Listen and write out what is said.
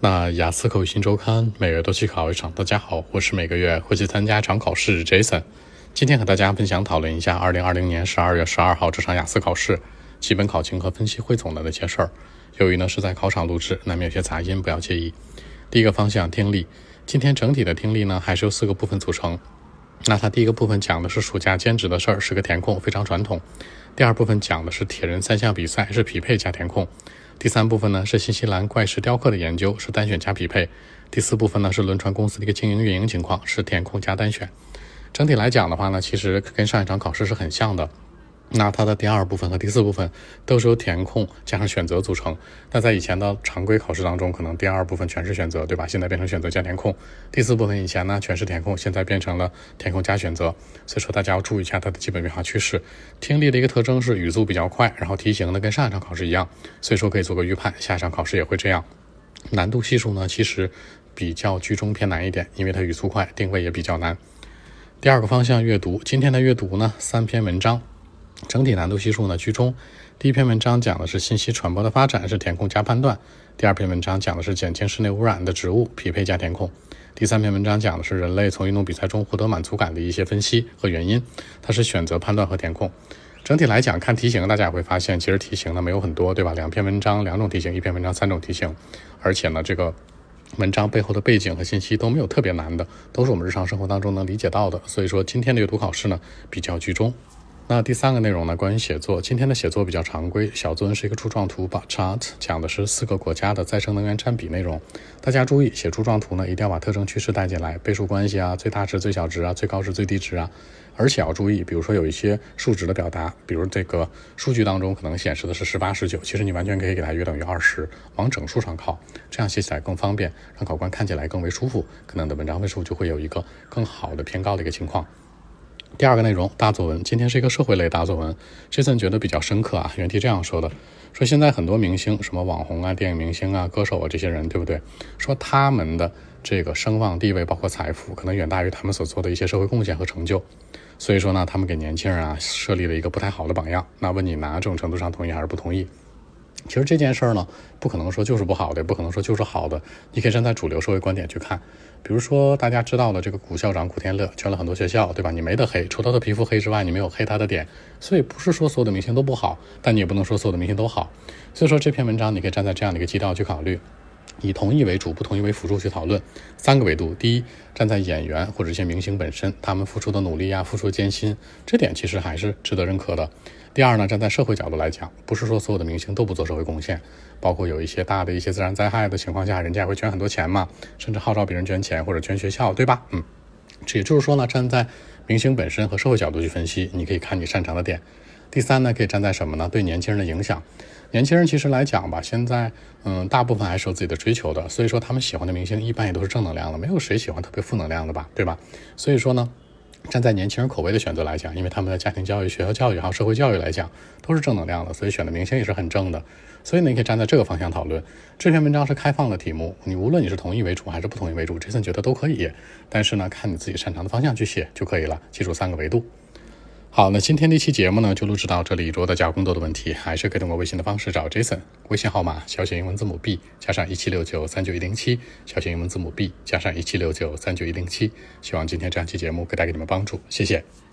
那雅思口语新周刊每月都去考一场。大家好，我是每个月会去参加一场考试 Jason。今天和大家分享讨论一下2020年12月12号这场雅思考试基本考情和分析汇总的那些事儿。由于呢是在考场录制，难免有些杂音，不要介意。第一个方向，听力。今天整体的听力呢还是由4个部分组成。那它第一个部分讲的是暑假兼职的事儿，是个填空，非常传统。第二部分讲的是铁人3项比赛，是匹配加填空。第三部分呢是新西兰怪石雕刻的研究，是单选加匹配。第四部分呢是轮船公司的一个经营运营情况，是填空加单选。整体来讲的话呢，其实跟上一场考试是很像的。那它的第二部分和第四部分都是由填空加上选择组成。那在以前的常规考试当中，可能第二部分全是选择，对吧？现在变成选择加填空。第四部分以前呢全是填空，现在变成了填空加选择。所以说大家要注意一下它的基本变化趋势。听力的一个特征是语速比较快，然后题型呢跟上一场考试一样，所以说可以做个预判，下一场考试也会这样。难度系数呢其实比较居中偏难一点，因为它语速快，定位也比较难。第二个方向，阅读。今天的阅读呢3篇文章，整体难度系数呢居中。第一篇文章讲的是信息传播的发展，是填空加判断。第二篇文章讲的是减轻室内污染的植物，匹配加填空。第三篇文章讲的是人类从运动比赛中获得满足感的一些分析和原因，它是选择、判断和填空。整体来讲，看题型大家也会发现，其实题型呢没有很多，对吧？2篇文章2种题型，1篇文章3种题型。而且呢这个文章背后的背景和信息都没有特别难的，都是我们日常生活当中能理解到的。所以说今天的阅读考试呢比较居中。那第三个内容呢，关于写作。今天的写作比较常规，小作文是一个柱状图吧 chart， 讲的是4个国家的再生能源占比内容。大家注意，写柱状图呢一定要把特征趋势带进来，倍数关系啊，最大值最小值啊，最高值最低值啊。而且要注意，比如说有一些数值的表达，比如这个数据当中可能显示的是18、19，其实你完全可以给它约等于20，往整数上靠，这样写起来更方便，让考官看起来更为舒服，可能的文章分数就会有一个更好的偏高的一个情况。第二个内容，大作文。今天是一个社会类大作文。Jason 觉得比较深刻啊，原题这样说的，说现在很多明星，什么网红啊、电影明星啊、歌手啊这些人，对不对？说他们的这个声望地位包括财富可能远大于他们所做的一些社会贡献和成就，所以说呢他们给年轻人啊设立了一个不太好的榜样。那问你哪种程度上同意还是不同意？其实这件事呢不可能说就是不好的，也不可能说就是好的，你可以站在主流社会观点去看。比如说大家知道的这个古校长古天乐捐了很多学校，对吧？你没得黑，除了他的皮肤黑之外，你没有黑他的点。所以不是说所有的明星都不好，但你也不能说所有的明星都好。所以说这篇文章你可以站在这样的一个基调去考虑，以同意为主，不同意为辅助去讨论。3个维度。第一，站在演员或者一些明星本身，他们付出的努力啊，付出的艰辛，这点其实还是值得认可的。第二呢，站在社会角度来讲，不是说所有的明星都不做社会贡献，包括有一些大的一些自然灾害的情况下，人家也会捐很多钱嘛，甚至号召别人捐钱或者捐学校，对吧？这也就是说呢，站在明星本身和社会角度去分析，你可以看你擅长的点。第三呢，可以站在什么呢？对年轻人的影响。年轻人其实来讲吧，现在大部分还是有自己的追求的，所以说他们喜欢的明星一般也都是正能量的，没有谁喜欢特别负能量的吧，对吧？所以说呢，站在年轻人口味的选择来讲，因为他们的家庭教育、学校教育还有社会教育来讲都是正能量的，所以选的明星也是很正的。所以呢，你可以站在这个方向讨论。这篇文章是开放的题目，你无论你是同意为主还是不同意为主，Jason觉得都可以，但是呢看你自己擅长的方向去写就可以了，记住3个维度。好，那今天这期节目呢就录制到这里。如果大家有更多的问题，还是可以通过微信的方式找 Jason， 微信号码小写英文字母 B 加上176939107，小写英文字母 B 加上176939107。希望今天这样期节目可以带给你们帮助，谢谢。